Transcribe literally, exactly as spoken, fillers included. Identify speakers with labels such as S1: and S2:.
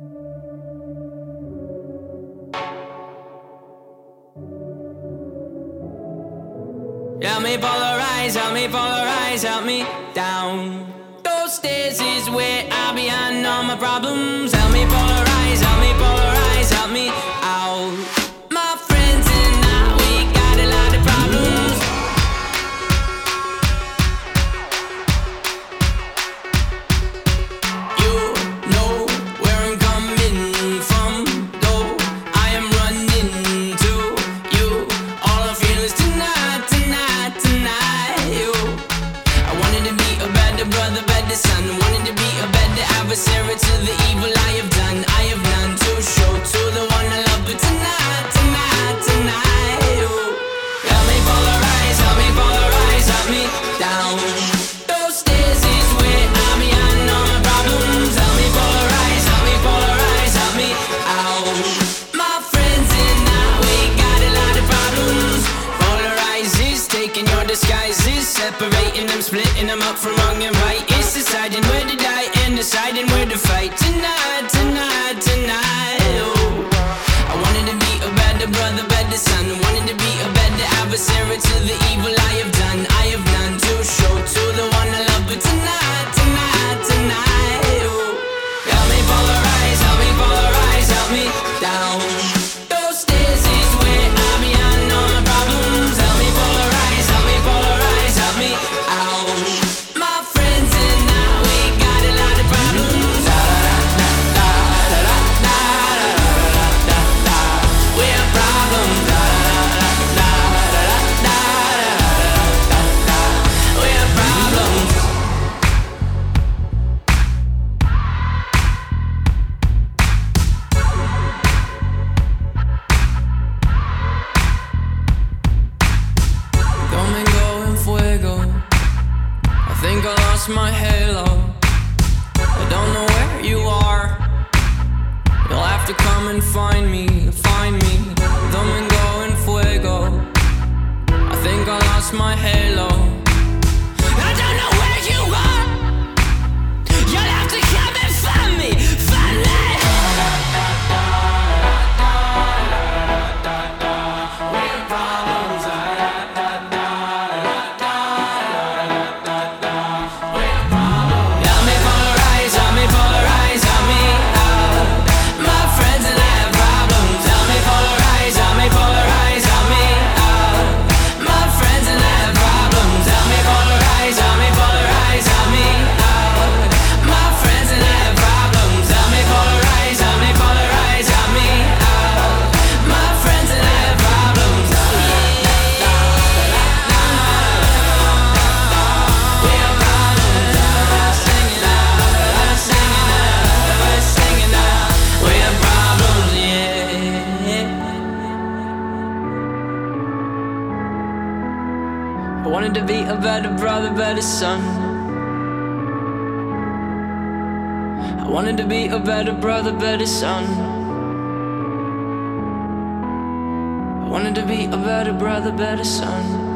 S1: Help me polarize, help me polarize, help me down. Those stairs is where I behind all my problems. Help me polarize, help me polarize, help me out. My friends and I, we got a lot of problems. You know where I'm coming from, though I am running to you. All I feel is tonight, tonight, tonight. You, I wanted to be a better brother, better son. Wanted to be a better adversary to the evil I have done. I have none to show to the one I love, but tonight, tonight, tonight. You, help me polarize, help me polarize, help me down. Those stairs is where I'm behind all my problems. Help me polarize, help me polarize, help me out. My friends and I, we got a lot of problems. Polarizes, taking your disguises, separating them, splitting them up from wrong and right. It's deciding where to die and deciding where to fight. Tonight, tonight, tonight. Oh, I wanted to be a better brother, better son. Wanted to be a better adversary to the evil I have done. I have none to show to the one I love, but tonight, tonight, tonight. Oh, help me polarize, help me polarize, help me down. Those stairs is where I'm behind all my problems. Help me polarize, help me polarize, help me out. My friends and I, we got a lot of problems. Da da da da da da da da da. We have problems. Da da da da da da da da. We have problems. Domingo en fuego. I think I lost my halo. I don't know where you are. You'll have to come and find me, find me. Domingo en fuego. I think I lost my halo. I don't know where you are. You'll have to come and find me, find me. We have problems. Help me polarize, help me polarize, help me out. My friends and I have problems. Help me polarize, help me polarize, help me out. My friends and I have problems. Help me polarize, help me polarize, help me out. My friends and I have problems. Help me polarize, help me polarize, help me out. My friends and I have problems. We have problems. Singing out, singing out, singing out. We have problems, yeah. I wanted to be a better brother, better son. I wanted to be a better brother, better son. I wanted to be a better brother, better son.